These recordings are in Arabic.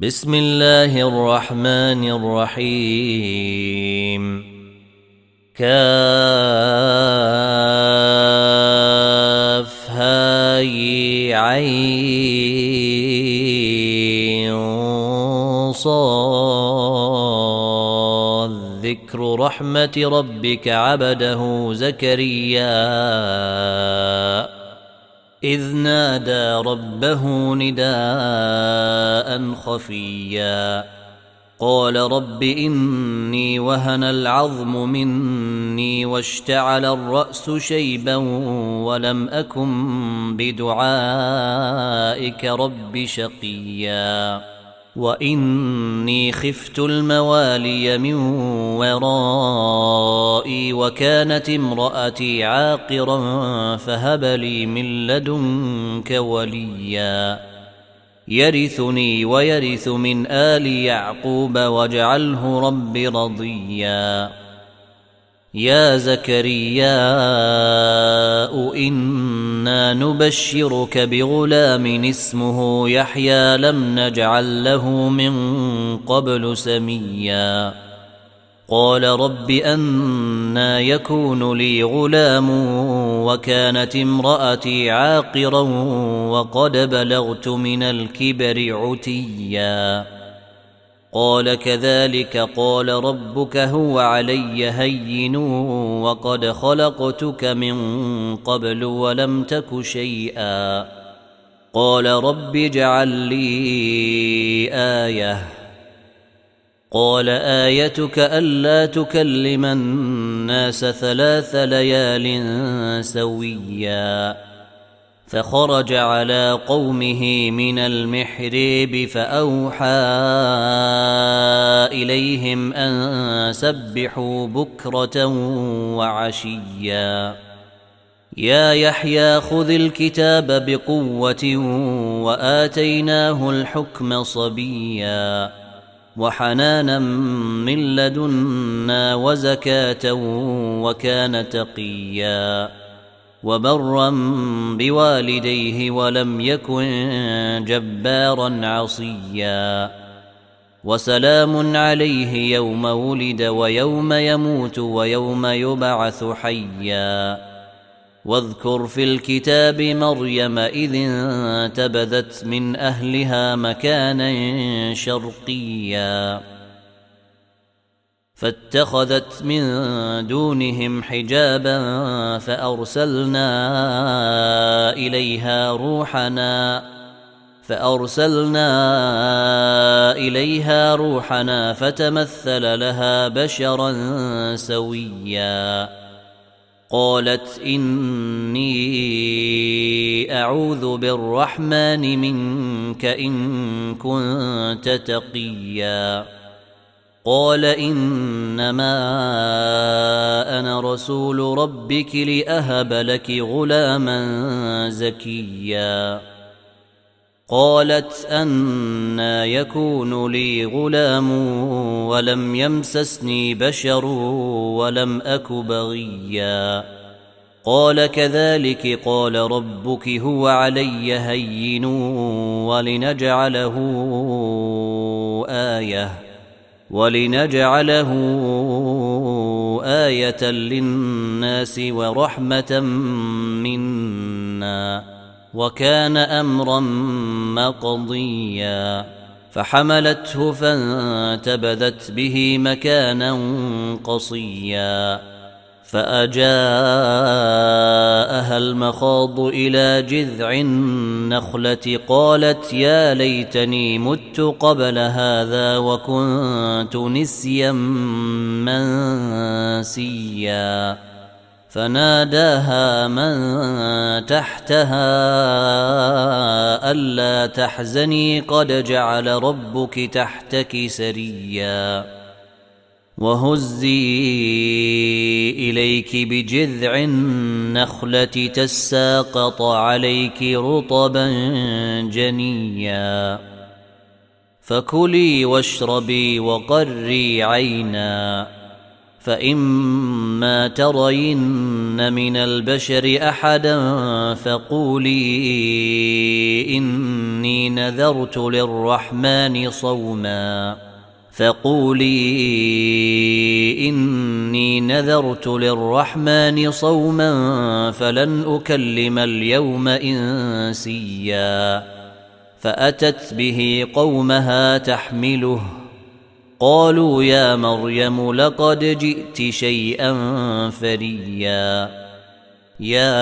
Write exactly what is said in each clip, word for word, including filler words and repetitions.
بسم الله الرحمن الرحيم. كاف هاي عين صاد. ذكر رحمة ربك عبده زكريا إذ نادى ربه نداء خفيا قال رب إني وهن العظم مني واشتعل الرأس شيبا ولم أكن بدعائك رب شقيا وإني خفت الموالي من ورائي وكانت امرأتي عاقرا فهب لي من لدنك وليا يرثني ويرث من آل يعقوب واجعله رب رضيا. يا زكريا إنا نبشرك بغلام اسمه يحيى لم نجعل له من قبل سميا قال رب أنى يكون لي غلام وكانت امرأتي عاقرا وقد بلغت من الكبر عتيا قال كذلك قال ربك هو علي هين وقد خلقتك من قبل ولم تك شيئا قال رب اجعل لي آية قال آيتك ألا تكلم الناس ثلاث ليال سويا فخرج على قومه من المحراب فأوحى إليهم أن سبحوا بكرة وعشيا يا يحيى خذ الكتاب بقوة وآتيناه الحكم صبيا وحنانا من لدنا وزكاة وكان تقيا وبرا بوالديه ولم يكن جبارا عصيا وسلام عليه يوم ولد ويوم يموت ويوم يبعث حيا واذكر في الكتاب مريم إذ انتبذت من أهلها مكانا شرقيا فاتخذت من دونهم حجابا فأرسلنا إليها روحنا فأرسلنا إليها روحنا فتمثل لها بشرا سويا قالت إني أعوذ بالرحمن منك إن كنت تقيا قال إنما أنا رسول ربك لأهب لك غلاما زكيا قالت أنى يكون لي غلام ولم يمسسني بشر ولم أك بغيا قال كذلك قال ربك هو علي هين ولنجعله آية ولنجعله آية للناس ورحمة منا وكان أمرا مقضيا فحملته فانتبذت به مكانا قصيا فأجاءها المخاض إلى جذع النخلة قالت يا ليتني مت قبل هذا وكنت نسيا منسيا فناداها من تحتها ألا تحزني قد جعل ربك تحتك سريا وهزي إليك بجذع النخلة تساقط عليك رطبا جنيا فكلي واشربي وقري عينا فإما ترين من البشر أحدا فقولي إني نذرت للرحمن صوما فقولي إني نذرت للرحمن صوما فلن أكلم اليوم إنسيا فأتت به قومها تحمله قالوا يا مريم لقد جئت شيئا فريا يا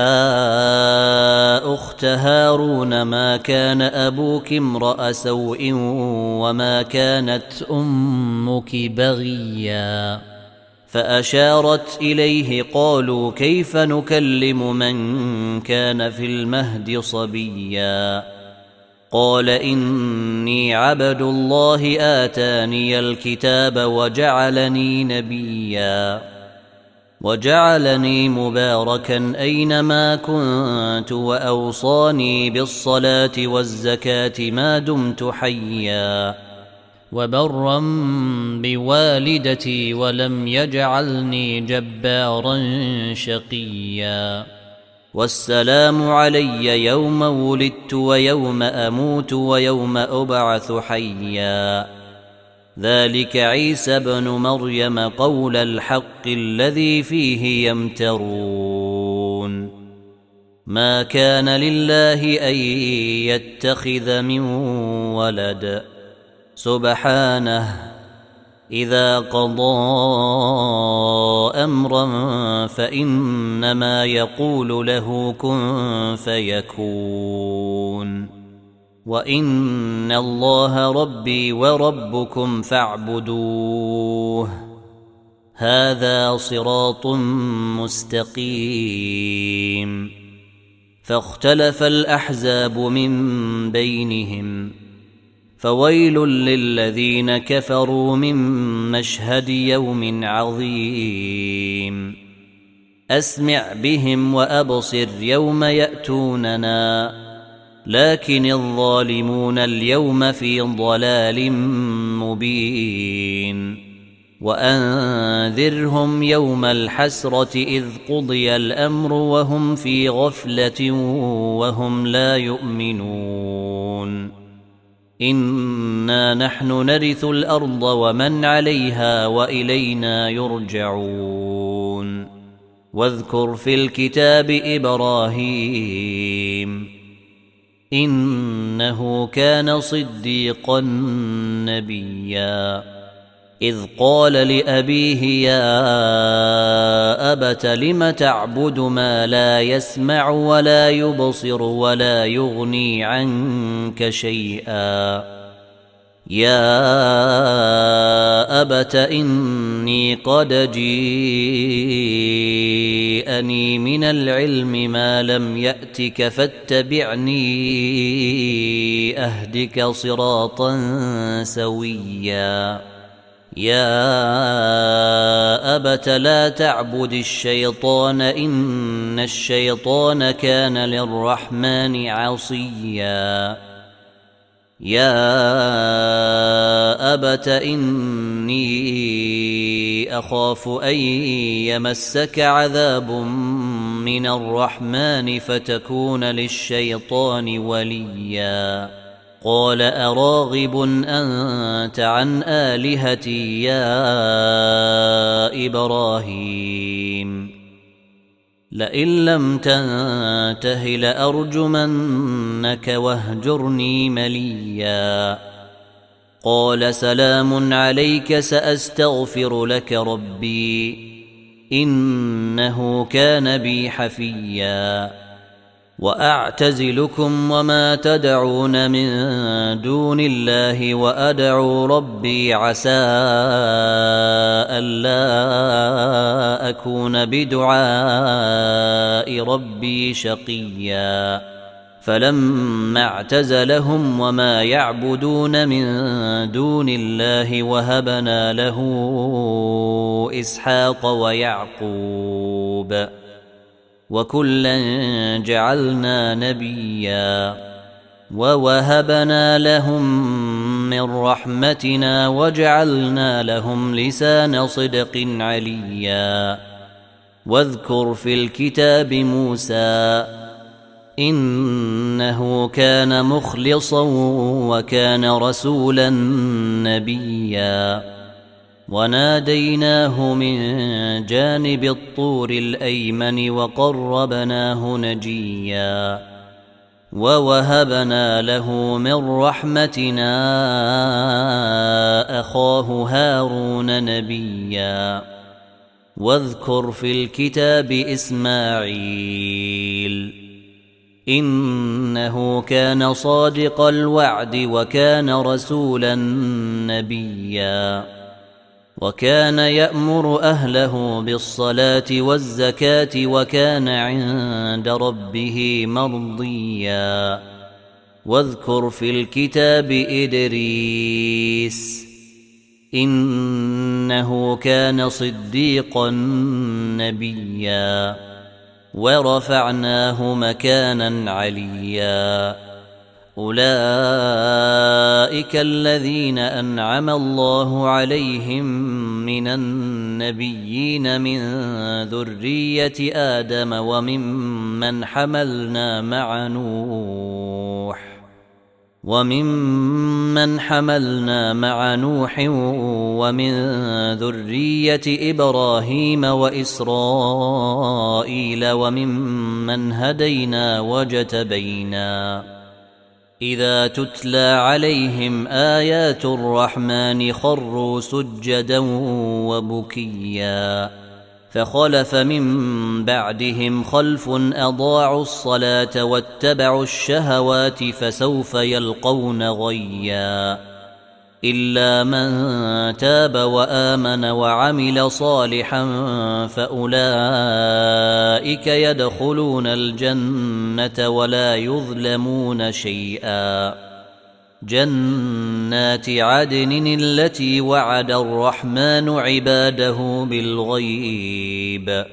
أخت هارون ما كان أبوك امرأ سوء وما كانت أمك بغيا فأشارت إليه قالوا كيف نكلم من كان في المهد صبيا قال إني عبد الله آتاني الكتاب وجعلني نبيا وجعلني مباركا أينما كنت وأوصاني بالصلاة والزكاة ما دمت حيا وبرا بوالدتي ولم يجعلني جبارا شقيا والسلام علي يوم ولدت ويوم أموت ويوم أبعث حيا ذلك عيسى ابن مريم قول الحق الذي فيه يمترون ما كان لله أن يتخذ من ولد سبحانه إذا قضى أمرا فإنما يقول له كن فيكون وإن الله ربي وربكم فاعبدوه هذا صراط مستقيم فاختلف الأحزاب من بينهم فويل للذين كفروا من مشهد يوم عظيم أسمع بهم وأبصر يوم يأتوننا لكن الظالمون اليوم في ضلال مبين وأنذرهم يوم الحسرة إذ قضي الأمر وهم في غفلة وهم لا يؤمنون إنا نحن نرث الأرض ومن عليها وإلينا يرجعون واذكر في الكتاب إبراهيم إنه كان صديقا نبيا إذ قال لأبيه يا أبت لم تعبد ما لا يسمع ولا يبصر ولا يغني عنك شيئا يا أبت إني قد جيءني من العلم ما لم يأتك فاتبعني أهدك صراطا سويا يا أبت لا تعبد الشيطان إن الشيطان كان للرحمن عصيا يا أبت إني أخاف أن يمسك عذاب من الرحمن فتكون للشيطان وليا قال أراغب أنت عن آلهتي يا إبراهيم لئن لم تنته لأرجمنك واهجرني مليا قال سلام عليك سأستغفر لك ربي إنه كان بي حفيا وأعتزلكم وما تدعون من دون الله وأدعو ربي عسى ألا أكون بدعاء ربي شقيا فلما اعتزلهم وما يعبدون من دون الله وهبنا له إسحاق ويعقوب وكلا جعلنا نبيا ووهبنا لهم من رحمتنا وجعلنا لهم لسان صدق عليا. واذكر في الكتاب موسى إنه كان مخلصا وكان رسولا نبيا. وناديناه من جانب الطور الأيمن وقربناه نجيا. ووهبنا له من رحمتنا أخاه هارون نبيا. واذكر في الكتاب إسماعيل إنه كان صادق الوعد وكان رسولا نبيا. وكان يأمر أهله بالصلاة والزكاة وكان عند ربه مرضيا. واذكر في الكتاب إدريس إنه كان صديقا نبيا. ورفعناه مكانا عليا. أولئك الذين أنعم الله عليهم من النبيين من ذرية آدم وممن حملنا مع نوح وممن حملنا مع نوح ومن ذرية إبراهيم وإسرائيل وممن هدينا وجتبينا. إذا تتلى عليهم آيات الرحمن خروا سجدا وبكيا. فخلف من بعدهم خلف أضاعوا الصلاة واتبعوا الشهوات فسوف يلقون غيا. إلا من تاب وآمن وعمل صالحا فأولئك يدخلون الجنة ولا يظلمون شيئا. جنات عدن التي وعد الرحمن عباده بالغيب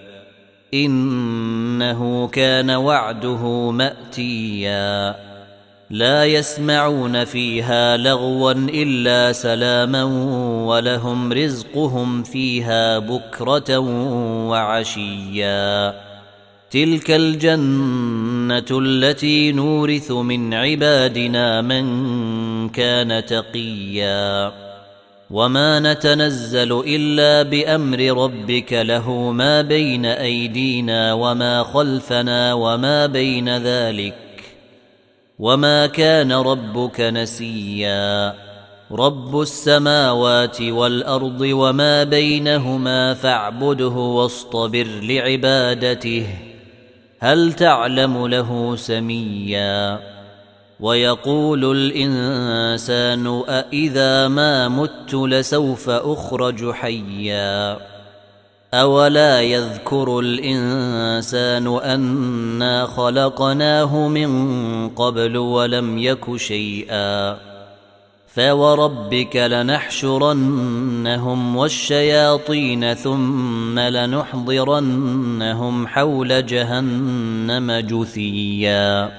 إنه كان وعده مأتيا. لا يسمعون فيها لغوا إلا سلاما ولهم رزقهم فيها بكرة وعشيا. تلك الجنة التي نورث من عبادنا من كان تقيا. وما نتنزل إلا بأمر ربك له ما بين أيدينا وما خلفنا وما بين ذلك وما كان ربك نسيا. رب السماوات والأرض وما بينهما فاعبده واصطبر لعبادته هل تعلم له سميا. ويقول الإنسان أإذا ما مت لسوف أخرج حيا. أولا يذكر الإنسان أنا خلقناه من قبل ولم يك شيئا. فوربك لنحشرنهم والشياطين ثم لنحضرنهم حول جهنم جثيا.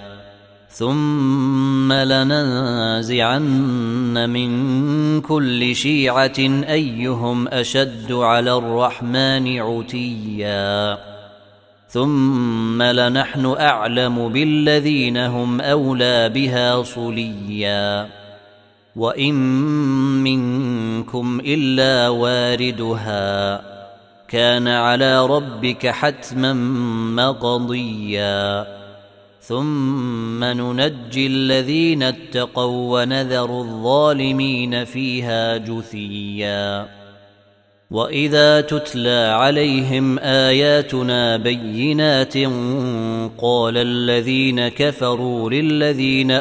ثم لننزعن من كل شيعة أيهم أشد على الرحمن عتيا. ثم لنحن أعلم بالذين هم أولى بها صليا. وإن منكم إلا واردها كان على ربك حتما مقضيا. ثم ننجي الذين اتقوا ونذر الظالمين فيها جثيا. وإذا تتلى عليهم آياتنا بينات قال الذين كفروا للذين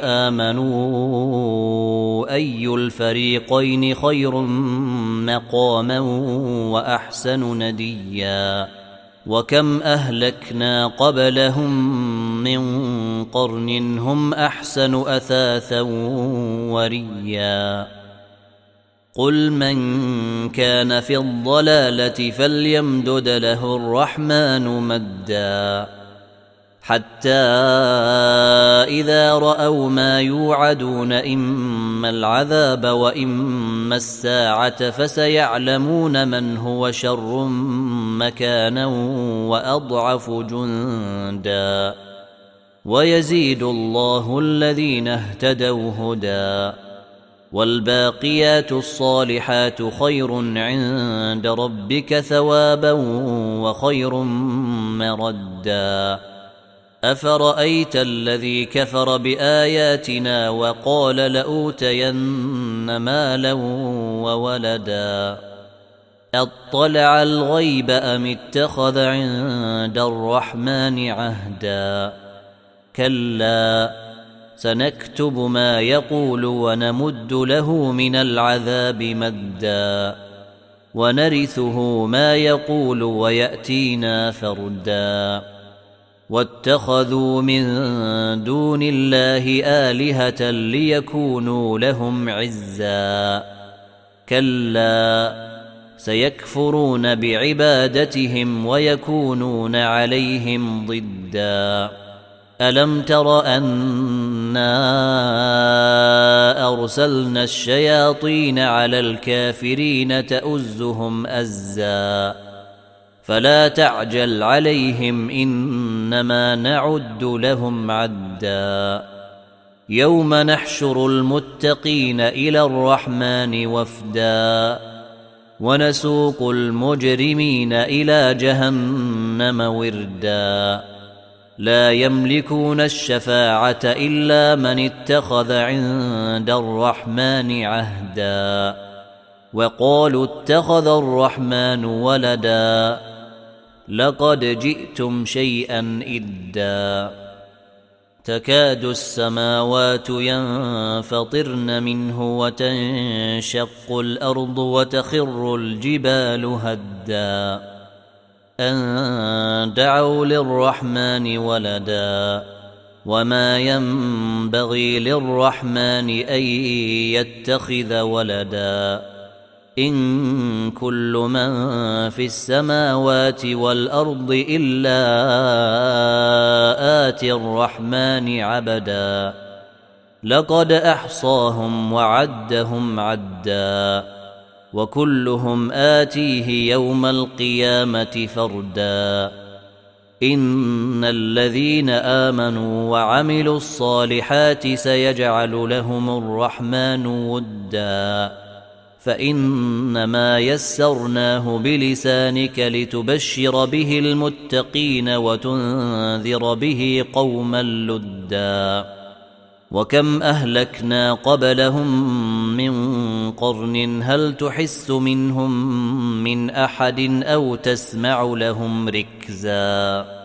آمنوا أي الفريقين خير مقاما وأحسن نديا. وكم أهلكنا قبلهم من قرن هم أحسن أثاثا وريا. قل من كان في الضلالة فليمدد له الرحمن مدا حتى إذا رأوا ما يوعدون إما العذاب وإما الساعة فسيعلمون من هو شر مكانا وأضعف جندا ويزيد الله الذين اهتدوا هدى والباقيات الصالحات خير عند ربك ثوابا وخير مردا أفرأيت الذي كفر بآياتنا وقال لأوتين مالا وولدا أطلع الغيب أم اتخذ عند الرحمن عهدا كلا سنكتب ما يقول ونمد له من العذاب مدا ونرثه ما يقول ويأتينا فردا واتخذوا من دون الله آلهة ليكونوا لهم عزا كلا سيكفرون بعبادتهم ويكونون عليهم ضدا ألم تر أنا أرسلنا الشياطين على الكافرين تؤزهم أزا فلا تعجل عليهم إنما نعد لهم عدا يوم نحشر المتقين إلى الرحمن وفدا ونسوق المجرمين إلى جهنم وردا لا يملكون الشفاعة إلا من اتخذ عند الرحمن عهدا وقالوا اتخذ الرحمن ولدا لقد جئتم شيئا إدا تكاد السماوات ينفطرن منه وتنشق الأرض وتخر الجبال هدا أن دعوا للرحمن ولدا وما ينبغي للرحمن أن يتخذ ولدا إن كل من في السماوات والأرض إلا آتي الرحمن عبدا لقد أحصاهم وعدهم عدا وكلهم آتيه يوم القيامة فردا إن الذين آمنوا وعملوا الصالحات سيجعل لهم الرحمن ودا فإنما يسرناه بلسانك لتبشر به المتقين وتنذر به قوما لدا وكم أهلكنا قبلهم من قرن هل تحس منهم من أحد أو تسمع لهم ركزا